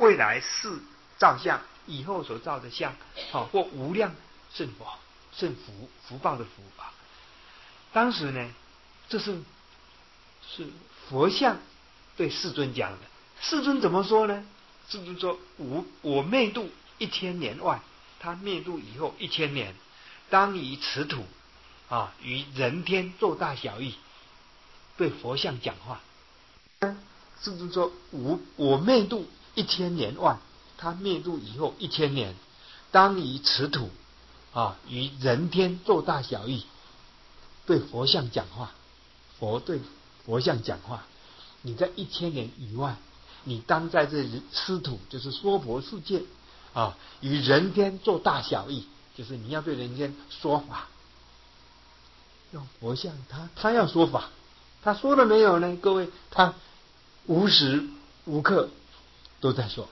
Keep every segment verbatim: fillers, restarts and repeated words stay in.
未来世造像，以后所造的像，好、或无量圣佛、圣福福报的福啊。当时呢，这是是佛像对世尊讲的。世尊怎么说呢？世尊说：“我我灭度一千年外，他灭度以后一千年，当以此土啊，与人天做大小异。”对佛像讲话。世尊说：“我我灭度一千年外，他灭度以后一千年，当以此土啊，与人天做大小异。”对佛像讲话，佛对佛像讲话。你在一千年以外，你当在这师土，就是娑婆世界啊，与人天做大小异，就是你要对人间说法。用佛像，他他要说法，他说了没有呢？各位，他无时无刻都在说。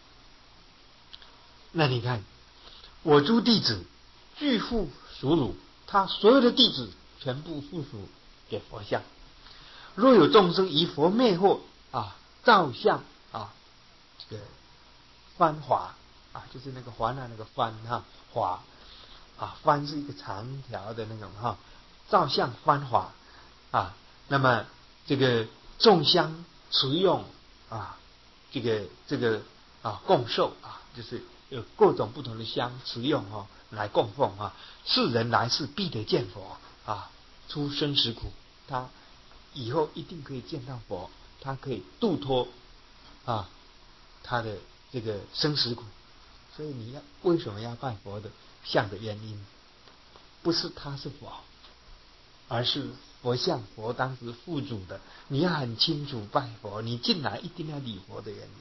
那你看，我诸弟子具复属汝，他所有的弟子全部附属给佛像。若有众生以佛灭惑啊，造像啊，这个翻华啊，就是那个环啊，那个翻哈华啊，翻是一个长条的那种哈，造像翻华啊，那么这个众香持用啊，这个这个啊供受啊，就是有各种不同的香持用哈、啊，来供奉啊，世人来世必得见佛啊，出生死苦，他以后一定可以见到佛，他可以度脱啊他的这个生死苦。所以你要为什么要拜佛的像的原因，不是他是佛，而是佛像，佛当时附主的，你要很清楚拜佛，你进来一定要礼佛的原因。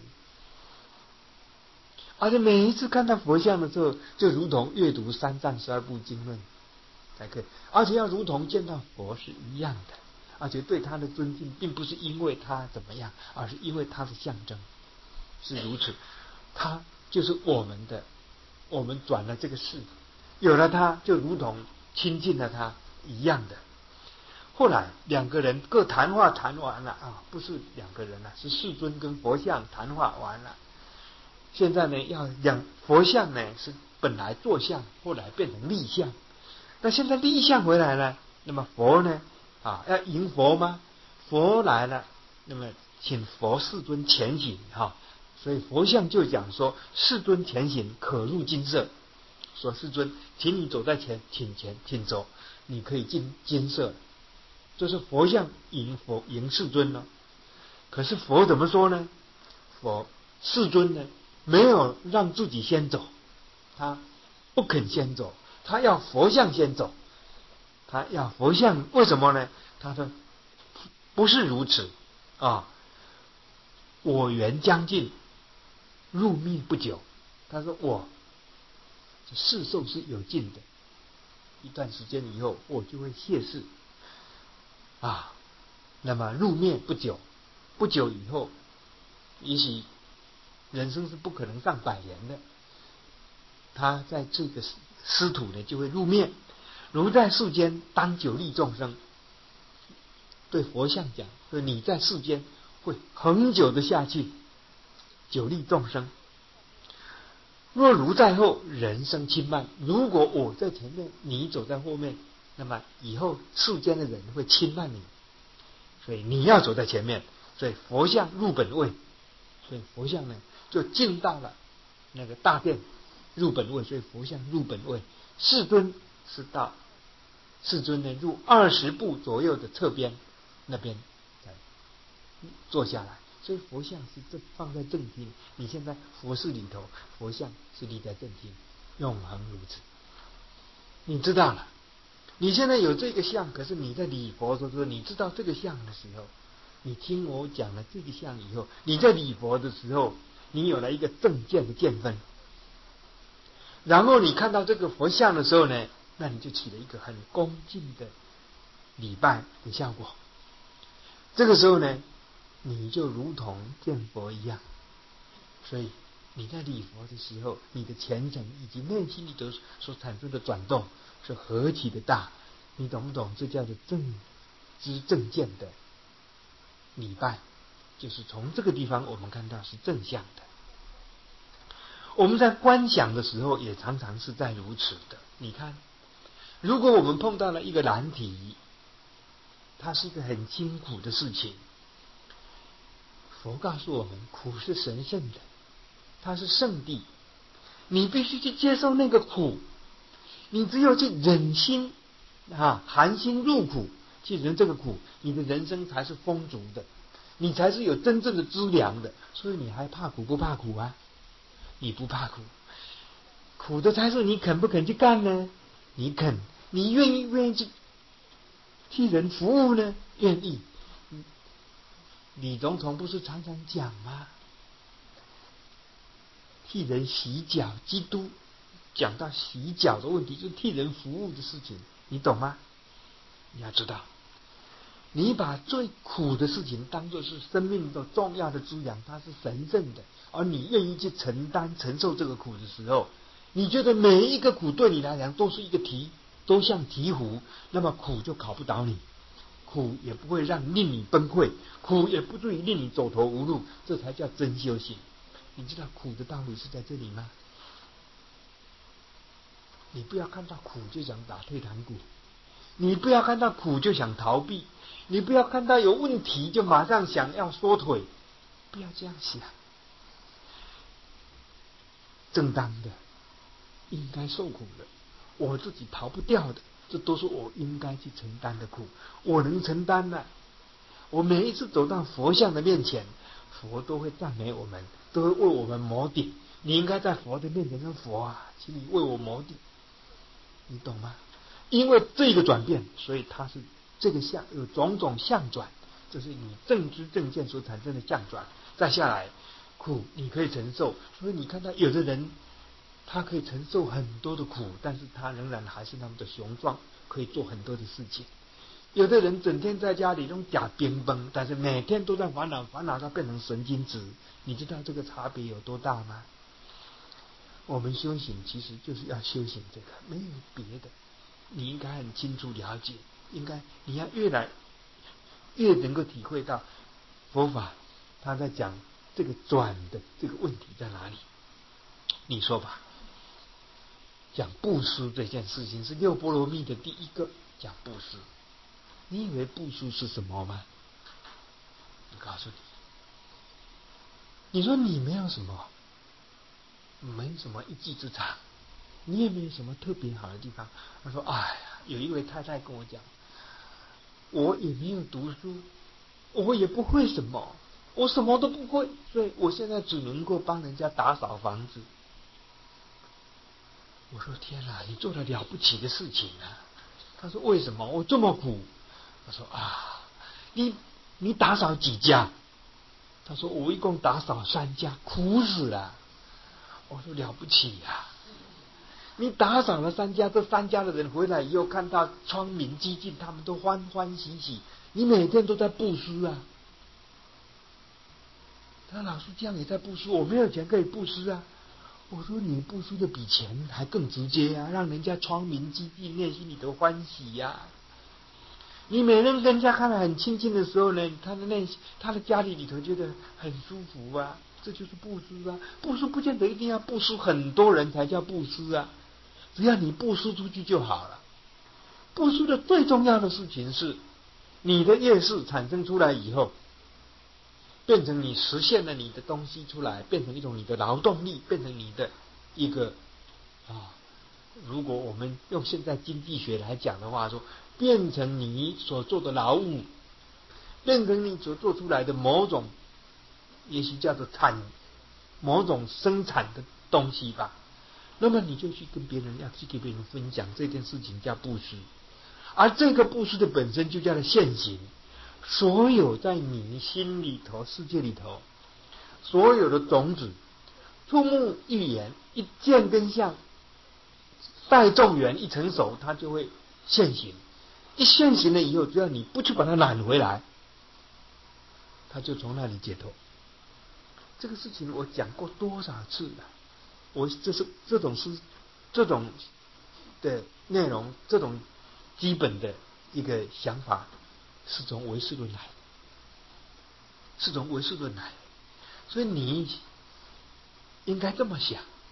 而且每一次看到佛像的时候，就如同阅读三藏十二部经论才可以，而且要如同见到佛是一样的，而且对他的尊敬，并不是因为他怎么样，而是因为他的象征是如此。他就是我们的，我们转了这个世，有了他，就如同亲近了他一样的。后来两个人各谈话谈完了啊，不是两个人了，是世尊跟佛像谈话完了。现在呢，要两佛像呢是本来坐像，后来变成立像。那现在立像回来了，那么佛呢啊要迎佛吗？佛来了，那么请佛世尊前行哈、啊。所以佛像就讲说，世尊前行，可入金舍。说世尊，请你走在前，请前，请走，你可以进金舍。这是佛像迎佛迎世尊了。可是佛怎么说呢？佛世尊呢没有让自己先走，他不肯先走，他要佛像先走。他要佛像，为什么呢？他说不是如此啊，我缘将尽，入灭不久。他说我世寿是有尽的，一段时间以后我就会谢世啊。那么入灭不久，不久以后，也许人生是不可能上百年的，他在这个尸土呢就会入灭。如在世间当久利众生，对佛像讲，说你在世间会恒久的下去，久利众生。若如在后，人生轻慢。如果我在前面，你走在后面，那么以后世间的人会轻慢你，所以你要走在前面。所以佛像入本位，所以佛像呢就进到了那个大殿入本位，所以佛像入本位。世尊是到世尊呢入二十步左右的侧边那边坐下来。所以佛像是正放在正厅，你现在佛寺里头，佛像是立在正厅，永恒如此。你知道了，你现在有这个像，可是你在礼佛的时候，你知道这个像的时候，你听我讲了这个像以后，你在礼佛的时候，你有了一个正见的见分，然后你看到这个佛像的时候呢，那你就起了一个很恭敬的礼拜的效果。这个时候呢，你就如同见佛一样。所以你在礼佛的时候，你的虔诚以及内心里头所产生的转动是何其的大，你懂不懂？这叫做正知正见的礼拜，就是从这个地方我们看到是正向的。 我们在观想的时候，也常常是在如此的。你看，如果我们碰到了一个难题，它是一个很辛苦的事情，佛告诉我们，苦是神圣的，它是圣地，你必须去接受那个苦，你只有去忍心啊，含辛入苦去忍这个苦，你的人生才是丰足的，你才是有真正的资粮的。所以你还怕苦不怕苦啊？你不怕苦，苦的才是你肯不肯去干呢？你肯，你愿意愿意去替人服务呢？愿意。李总统不是常常讲吗？替人洗脚，基督讲到洗脚的问题，就是替人服务的事情，你懂吗？你要知道，你把最苦的事情当作是生命的重要的滋养，它是神圣的，而你愿意去承担承受这个苦的时候，你觉得每一个苦对你来讲都是一个题，都像醍醐，那么苦就考不倒你，苦也不会让令你崩溃，苦也不至于令你走投无路，这才叫真修行。你知道苦的道理是在这里吗？你不要看到苦就想打退堂鼓，你不要看到苦就想逃避，你不要看到有问题就马上想要缩腿，不要这样想。正当的，应该受苦的，我自己逃不掉的，这都是我应该去承担的苦，我能承担的。我每一次走到佛像的面前，佛都会赞美我们，都会为我们摩顶。你应该在佛的面前说，佛啊，请你为我摩顶，你懂吗？因为这个转变，所以它是这个相有种种相转，这是你正知正见所产生的相转。再下来，苦你可以承受，所以你看到有的人，他可以承受很多的苦，但是他仍然还是那么的雄壮，可以做很多的事情。有的人整天在家里用假冰崩，但是每天都在烦恼，烦恼到变成神经质。你知道这个差别有多大吗？我们修行其实就是要修行这个，没有别的。你应该很清楚了解，应该你要越来越能够体会到佛法他在讲这个转的这个问题在哪里。你说吧，讲布施这件事情是六波罗蜜的第一个讲布施。你以为布施是什么吗？我告诉你，你说你没有什么，没什么一技之长，你也没有什么特别好的地方。他说：“哎呀，有一位太太跟我讲，我也没有读书，我也不会什么，我什么都不会，所以我现在只能够帮人家打扫房子。”我说：“天哪，你做了了不起的事情啊！”他说：“为什么我这么苦？”他说：“啊，你你打扫几家？”他说：“我一共打扫三家，苦死了。”我说：“了不起呀、啊！你打扫了三家，这三家的人回来以后看到窗明几净，他们都欢欢喜喜。你每天都在布施啊。”他老师这样也在布施，我没有钱可以布施啊。我说：“你布施的比钱还更直接啊，让人家窗明几净，内心里头欢喜呀、啊。你每人跟人家看得很亲近的时候呢，他的内他的家里里头觉得很舒服啊，这就是布施啊。布施不见得一定要布施很多人才叫布施啊，只要你布施出去就好了。布施的最重要的事情是，你的业识产生出来以后，变成你实现了你的东西出来，变成一种你的劳动力，变成你的一个啊。如果我们用现在经济学来讲的话说，变成你所做的劳务，变成你所做出来的某种，也许叫做产，某种生产的东西吧。那么你就去跟别人，要去给别人分享这件事情，叫布施。而这个布施的本身就叫做现行。所有在你心里头、世界里头，所有的种子，触目欲言，一见跟相，待众缘一成熟，它就会现行。一现行了以后，只要你不去把它揽回来，它就从那里解脱。这个事情我讲过多少次了？我这是这种是这种的内容，这种基本的一个想法，是从唯识论来的，是从唯识论来的。所以你应该这么想：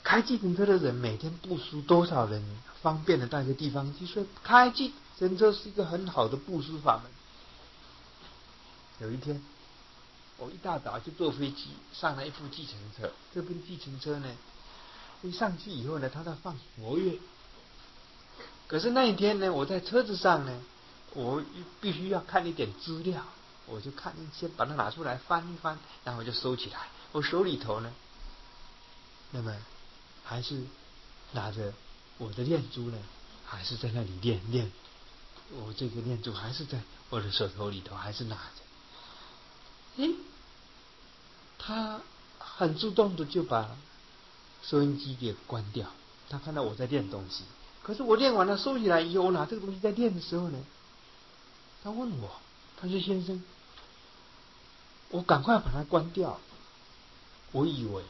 开计程车的人每天布施多少人，方便的到一个地方去，所以开计程车是一个很好的布施法门。有一天，我一大早就坐飞机上了一部计程车，这部计程车呢，一上去以后呢，他在放佛乐。可是那一天呢，我在车子上呢，我必须要看一点资料，我就看先把它拿出来翻一翻，然后我就收起来。我手里头呢，那么还是拿着我的念珠呢，还是在那里念念，我这个念珠还是在我的手头里头，还是拿着。诶，他很主动的就把收音机给关掉，他看到我在念东西。可是我念完了收起来以后，我拿这个东西在念的时候呢，他问我，他说先生，我赶快把它关掉。我以为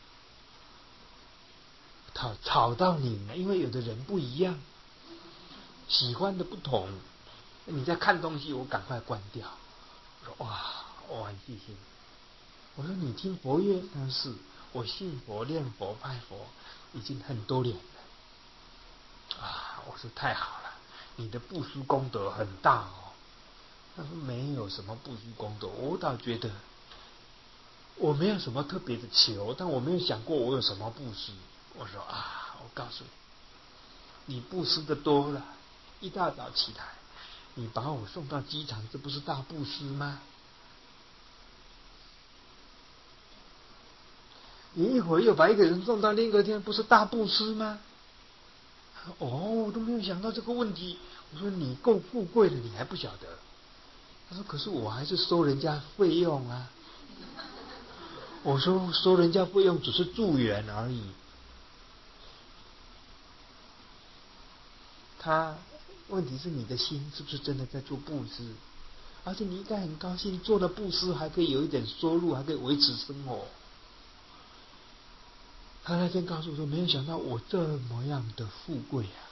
吵吵到你了，因为有的人不一样，喜欢的不同。你在看东西，我赶快关掉。我说哇，我很谢谢你。我说你听佛乐，但是我信佛、念佛、拜佛已经很多年了。啊，我说太好了，你的布施功德很大哦。他说没有什么布施功德，我倒觉得我没有什么特别的求，但我没有想过我有什么布施。我说啊，我告诉你，你布施的多了，一大早起来，你把我送到机场，这不是大布施吗？你一会儿又把一个人送到另一个地方，不是大布施吗？哦，我都没有想到这个问题。我说你够富贵了，你还不晓得？他说可是我还是收人家费用啊。我说收人家费用只是助缘而已。他问题是你的心是不是真的在做布施？而且你应该很高兴，做了布施还可以有一点收入，还可以维持生活。他那天告诉我说，没有想到我这么样的富贵啊！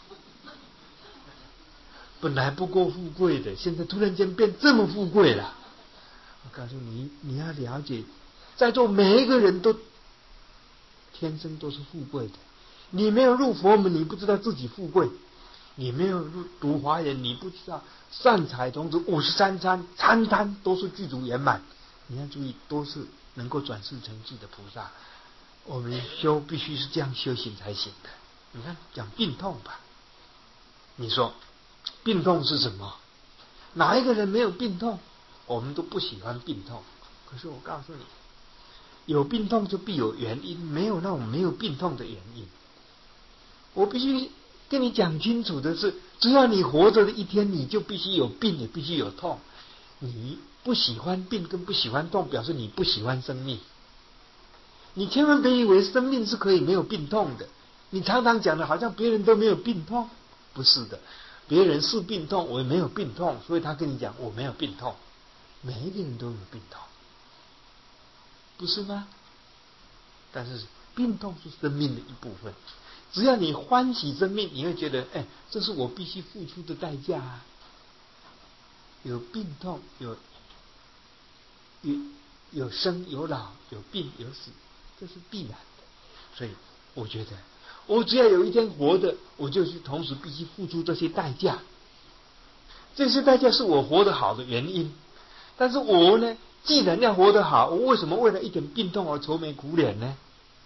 本来不够富贵的，现在突然间变这么富贵了。我告诉你，你要了解，在座每一个人都天生都是富贵的。你没有入佛门，你不知道自己富贵；你没有入读华严，你不知道善财童子五十三参，参参都是具足圆满。你要注意，都是能够转世成智的菩萨。我们修必须是这样修行才行的。你看，讲病痛吧，你说病痛是什么？哪一个人没有病痛？我们都不喜欢病痛。可是我告诉你，有病痛就必有原因，没有那种没有病痛的原因。我必须跟你讲清楚的是，只要你活着的一天，你就必须有病，也必须有痛。你不喜欢病跟不喜欢痛，表示你不喜欢生命。你千万别以为生命是可以没有病痛的。你常常讲的好像别人都没有病痛，不是的，别人是病痛，我没有病痛，所以他跟你讲我没有病痛。每一个人都有病痛，不是吗？但是病痛是生命的一部分。只要你欢喜生命，你会觉得，哎，这是我必须付出的代价啊。有病痛，有有有生有老，有病有死，这是必然的。所以我觉得，我只要有一天活着，我就是同时必须付出这些代价。这些代价是我活得好的原因。但是我呢，既然要活得好，我为什么为了一点病痛而愁眉苦脸呢？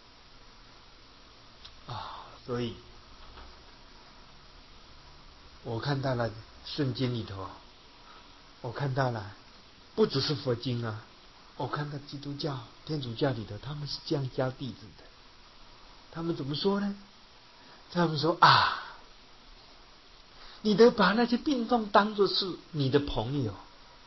啊，所以我看到了圣经里头，我看到了不只是佛经啊，我看到基督教、天主教里头，他们是这样教弟子的。他们怎么说呢？他们说啊，你得把那些病痛当作是你的朋友，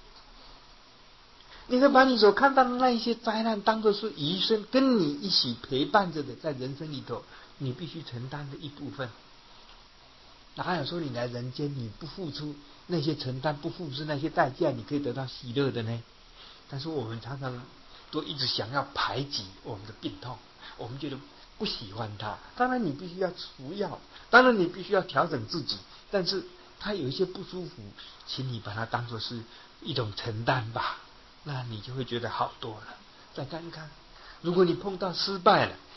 你得把你所看到的那一些灾难当作是余生跟你一起陪伴着的，在人生里头你必须承担的一部分。哪有说你来人间你不付出那些承担，不付出那些代价，你可以得到喜乐的呢？但是我们常常都一直想要排挤我们的病痛，我们觉得不喜欢它。当然你必须要服药，当然你必须要调整自己，但是它有一些不舒服，请你把它当作是一种承担吧，那你就会觉得好多了。再看看，如果你碰到失败了，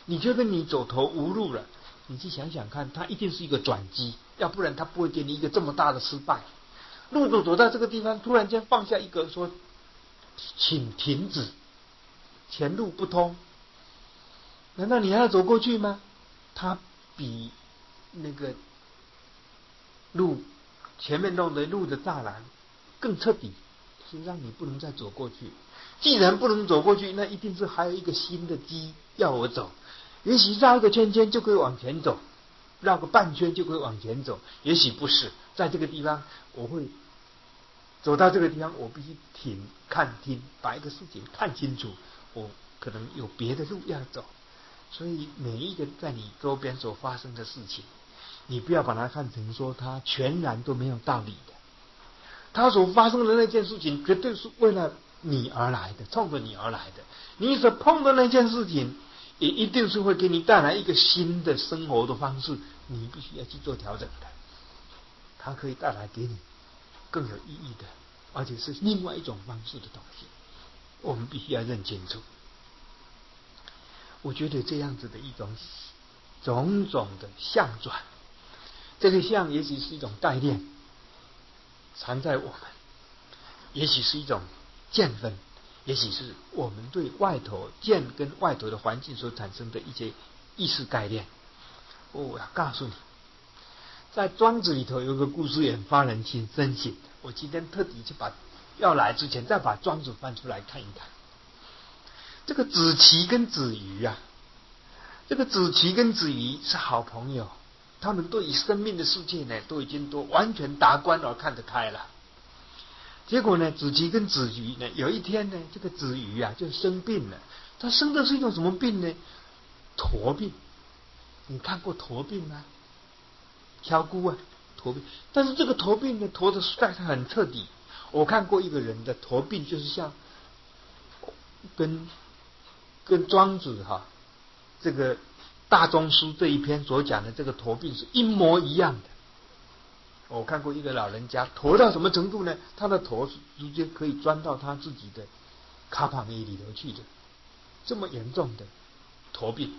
你觉得你走投无路了，你去想想看，它一定是一个转机，要不然它不会给你一个这么大的失败。路主走到这个地方，突然间放下一个说：“请停止，前路不通。”难道你还要走过去吗？它比那个路前面弄的路的栅栏更彻底，是让你不能再走过去。既然不能走过去，那一定是还有一个新的机要我走。也许绕一个圈圈就可以往前走，绕个半圈就可以往前走。也许不是，在这个地方我会走到这个地方，我必须停看听，把一个事情看清楚，我可能有别的路要走。所以每一个在你周边所发生的事情，你不要把它看成说它全然都没有道理的。它所发生的那件事情绝对是为了你而来的，冲着你而来的。你所碰的那件事情也一定是会给你带来一个新的生活的方式，你必须要去做调整的。它可以带来给你更有意义的，而且是另外一种方式的东西，我们必须要认清楚。我觉得这样子的一种种种的相转，这个相也许是一种概念藏在我们，也许是一种见分，也许是我们对外头见跟外头的环境所产生的一些意识概念。我要告诉你，在庄子里头有个故事也很发人深省的，我今天特地去把要来之前再把庄子翻出来看一看。这个子期跟子鱼啊，这个子期跟子鱼是好朋友，他们对于生命的世界呢，都已经都完全达观而看得开了。结果呢，子期跟子鱼呢，有一天呢，这个子鱼啊就生病了。他生的是一种什么病呢？驼病。你看过驼病吗？挑姑啊，驼病。但是这个驼病呢，驼的实在是很彻底。我看过一个人的驼病，就是像跟跟庄子哈、啊、这个大宗书这一篇所讲的这个驼病是一模一样的。我看过一个老人家驼到什么程度呢？他的驼是直接可以钻到他自己的卡旁衣里头去的，这么严重的驼病。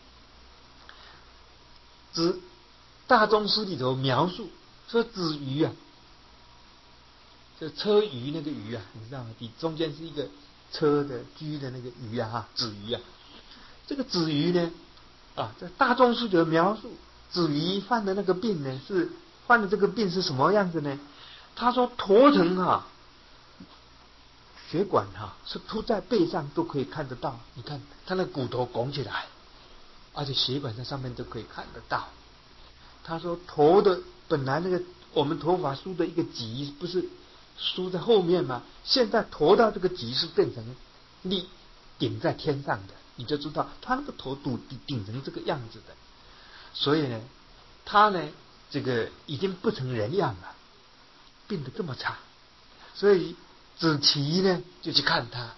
子大宗师里头描述说，子鱼啊，这车鱼那个鱼啊，你知道吗？底中间是一个车的居的那个鱼啊，哈，子鱼啊。这个子鱼呢，啊，这大宗师的描述，子鱼犯的那个病呢，是患的这个病是什么样子呢？他说驼成啊，血管哈、啊、是凸在背上都可以看得到，你看他那骨头拱起来，而且血管在上面都可以看得到。他说头的本来那个我们头发梳的一个髻不是梳在后面吗？现在头到这个髻是变成立顶在天上的，你就知道他那个头顶顶成这个样子的。所以呢，他呢这个已经不成人样了，病得这么差。所以子期呢就去看他。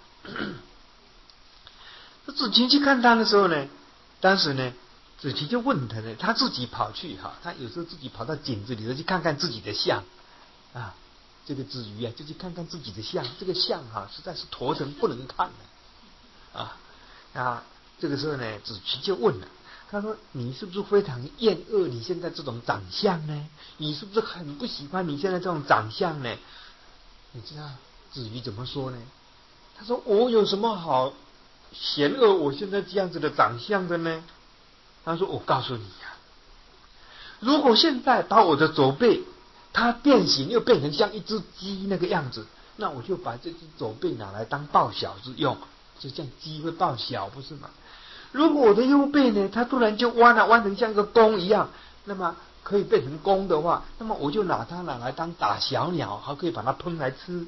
子期去看他的时候呢，当时呢子期就问他呢，他自己跑去哈，他有时候自己跑到井子里头去看看自己的相啊，这个子鱼啊就去看看自己的相，这个相哈、啊、实在是驼成不能看了啊啊！这个时候呢，子期就问了，他说：“你是不是非常厌恶你现在这种长相呢？你是不是很不喜欢你现在这种长相呢？”你知道子鱼怎么说呢？他说：“我有什么好嫌恶我现在这样子的长相的呢？”他说：“我告诉你呀、啊，如果现在把我的左背它变形又变成像一只鸡那个样子，那我就把这只左背拿来当抱小之用，就像鸡会抱小，不是吗？如果我的右背呢，它突然就弯了，弯成像个弓一样，那么可以变成弓的话，那么我就拿它拿来当打小鸟，还可以把它烹来吃。”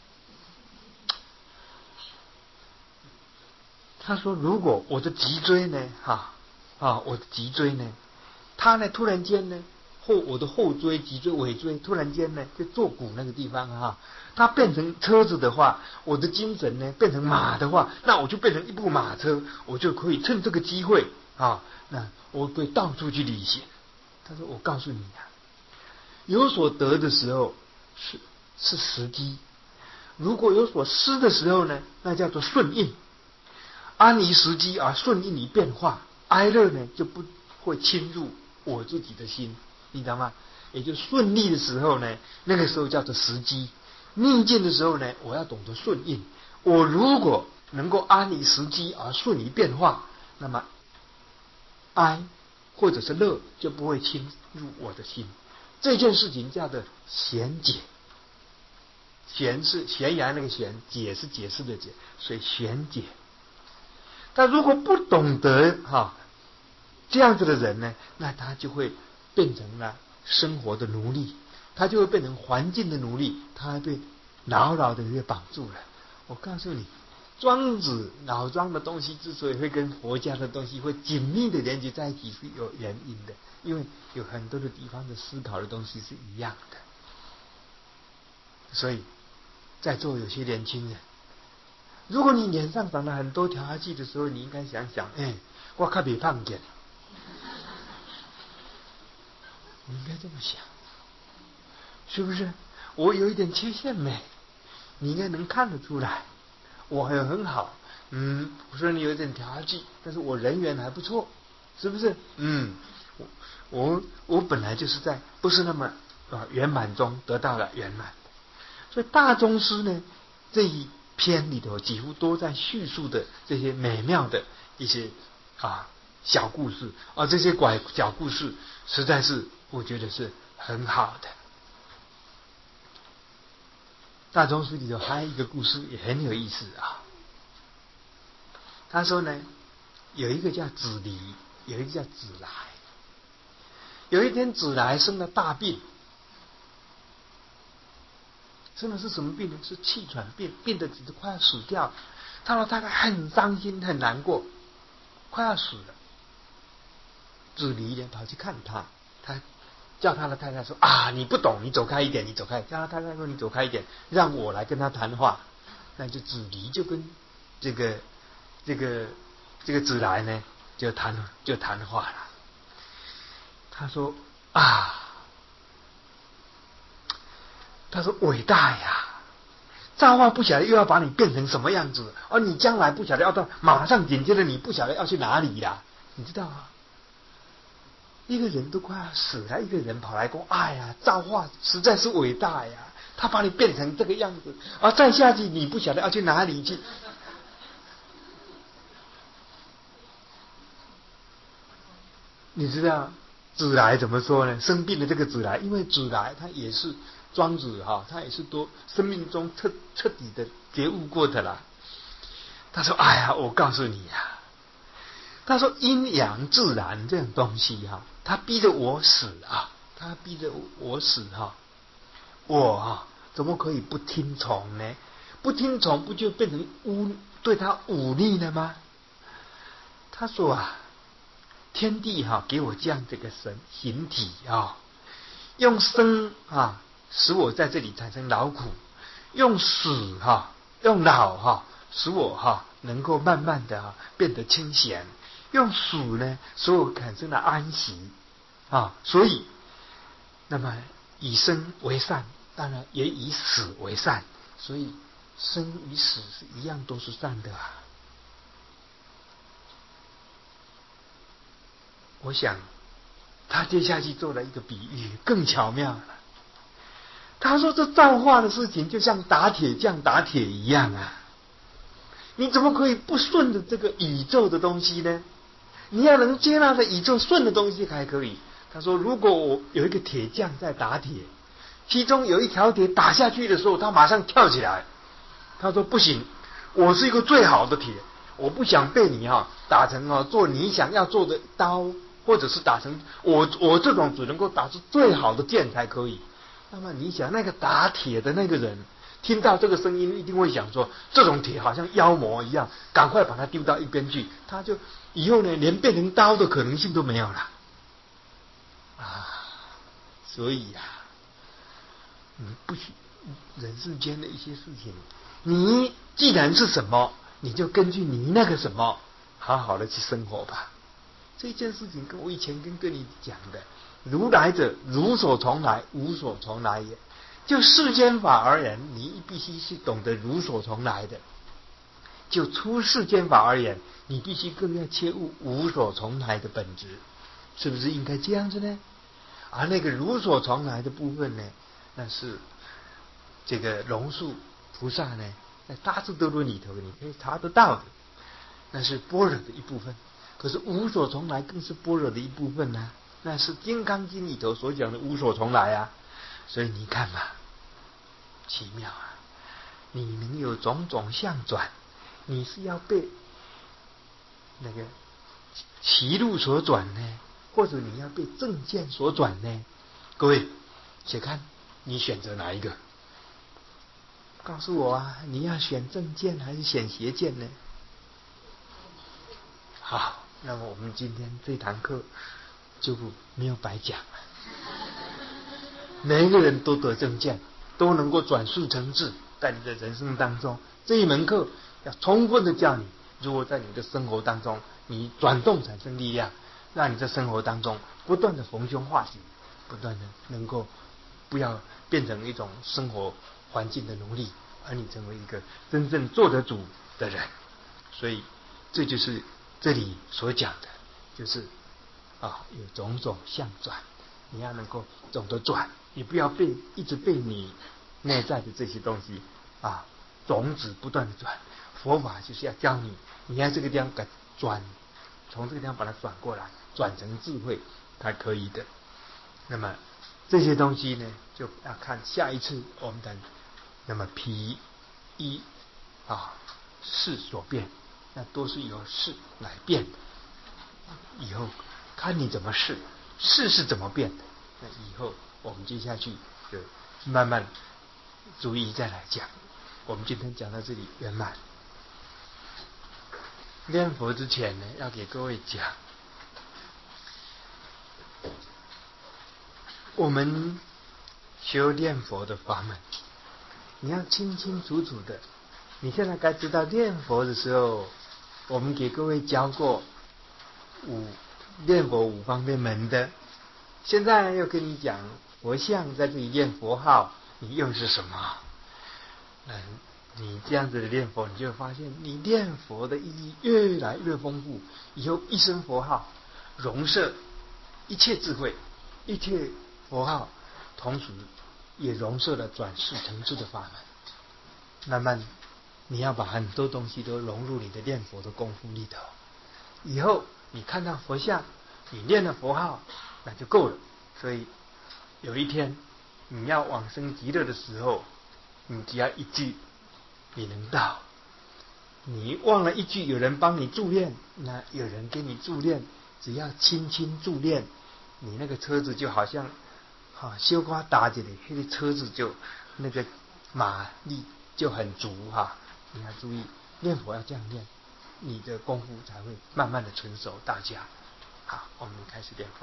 他说：“如果我的脊椎呢，哈啊，我的脊椎呢，它呢突然间呢后我的后椎、脊椎、尾椎突然间呢，就坐骨那个地方哈，它变成车子的话，我的精神呢变成马的话，那我就变成一部马车，我就可以趁这个机会啊，那我可以到处去旅行。”他说：“我告诉你呀、啊，有所得的时候是是时机，如果有所失的时候呢，那叫做顺应。安于时机而顺应于变化， 哀乐呢就不会侵入我自己的心，你知道吗？也就顺利的时候呢，那个时候叫做时机；逆境的时候呢，我要懂得顺应。我如果能够安于时机而顺于变化，那么哀或者是乐就不会侵入我的心。这件事情叫做闲解，闲是悬崖那个悬，解是解释的解，所以闲解。但如果不懂得哈、啊、这样子的人呢，那他就会变成了生活的奴隶，他就会变成环境的奴隶，他会被牢牢的被绑住了。我告诉你，庄子脑庄的东西之所以会跟佛家的东西会紧密的连接在一起，是有原因的，因为有很多的地方的思考的东西是一样的。所以在座有些年轻人，如果你脸上长了很多条痕迹的时候，你应该想想，哎，我较袂胖点，你应该这么想，是不是？我有一点缺陷没？你应该能看得出来。我还很好，嗯，我说你有一点条痕，但是我人缘还不错，是不是？嗯，我我我本来就是在不是那么啊圆满中得到了圆满，所以大宗师呢这一篇里头几乎都在叙述的这些美妙的一些啊小故事，而这些拐小故事实在是我觉得是很好的。大宗师里头还有一个故事也很有意思啊。他说呢，有一个叫子离，有一个叫子来。有一天子来生了大病，生的是什么病呢？是气喘病，病得只是快要死掉。他说大概很伤心很难过，快要死了。子离呢跑去看他，他叫他的太太说啊，你不懂，你走开一点，你走开。叫他太太说你走开一点，让我来跟他谈话。那就子离就跟这个这个这个子来呢就谈就谈话了。他说啊，他说伟大呀，造化不晓得又要把你变成什么样子，而你将来不晓得要到马上紧接着你不晓得要去哪里呀，你知道吗？一个人都快要死了，一个人跑来说：“哎呀，造化实在是伟大呀！他把你变成这个样子，而再下去你不晓得要去哪里去。”你知道子来怎么说呢？生病的这个子来，因为子来他也是庄子哈，他也是多生命中彻彻底的觉悟过的啦。他说：“哎呀，我告诉你呀。”他说阴阳自然这种东西哈，他逼着我死啊，他逼着我死哈，我啊怎么可以不听从呢？不听从不就变成污对他忤逆了吗？他说啊，天帝哈给我这样这个神形体啊，用生啊使我在这里产生劳苦，用死哈用老哈使我哈能够慢慢的啊变得清闲。用死呢，使我产生了安息啊，所以，那么以生为善，当然也以死为善，所以生与死是一样，都是善的啊。我想，他接下去做了一个比喻，更巧妙了。他说：“这造化的事情，就像打铁匠打铁一样啊，你怎么可以不顺着这个宇宙的东西呢？”你要能接纳的宇宙顺的东西还可以。他说，如果我有一个铁匠在打铁，其中有一条铁打下去的时候，他马上跳起来。他说不行，我是一个最好的铁，我不想被你哈、啊、打成啊做你想要做的刀，或者是打成我我这种只能够打出最好的剑才可以。那么你想那个打铁的那个人听到这个声音，一定会想说，这种铁好像妖魔一样，赶快把它丢到一边去。他就以后呢，连变成刀的可能性都没有了啊！所以呀、啊，你不许人世间的一些事情，你既然是什么，你就根据你那个什么，好好的去生活吧。这件事情跟我以前跟跟你讲的，如来者如所从来，无所从来也。就世间法而言，你必须是懂得如所从来的。 就出世间法而言，你必须更要切悟无所从来的本质，是不是应该这样子呢？而那个如所从来的部分呢，那是这个龙树菩萨呢，在大智度论里头你可以查得到的，那是般若的一部分。可是无所从来更是般若的一部分呢、啊，那是金刚经里头所讲的无所从来啊。所以你看嘛，奇妙啊！你能有种种相转，你是要被那个歧路所转呢，或者你要被正见所转呢？各位，且看你选择哪一个？告诉我啊，你要选正见还是选邪见呢？好，那么我们今天这堂课就没有白讲了。每一个人都得正见，都能够转述成智，在你的人生当中，这一门课要充分的教你，如果在你的生活当中，你转动产生力量，让你在生活当中不断的逢凶化吉，不断的能够不要变成一种生活环境的奴隶，而你成为一个真正做得主的人。所以这就是这里所讲的，就是啊，有种种相转，你要能够懂得转，你不要被一直被你内在的这些东西啊种子不断的转。佛法就是要教你，你要这个地方给转，从这个地方把它转过来，转成智慧才可以的。那么这些东西呢，就要看下一次我们等。那么皮一啊事所变，那都是由事来变的。以后看你怎么试，事是怎么变的，那以后我们接下去就慢慢逐一再来讲。我们今天讲到这里圆满。念佛之前呢，要给各位讲，我们修念佛的法门，你要清清楚楚的。你现在该知道念佛的时候，我们给各位教过五念佛五方面门的。现在又跟你讲佛像在这里念佛号，你用是什么？那你这样子的念佛，你就会发现你念佛的意义越来越丰富。以后一声佛号容摄一切智慧，一切佛号同时也容摄了转世成智的法门。慢慢你要把很多东西都融入你的念佛的功夫里头。以后你看到佛像，你念了佛号，那就够了。所以有一天你要往生极乐的时候，你只要一句你能到，你忘了一句有人帮你助念，那有人给你助念，只要轻轻助念，你那个车子就好像啊修瓜打起来，那个车子就那个马力就很足哈、啊。你要注意念佛要这样念，你的功夫才会慢慢的成熟。大家好，我们开始念佛。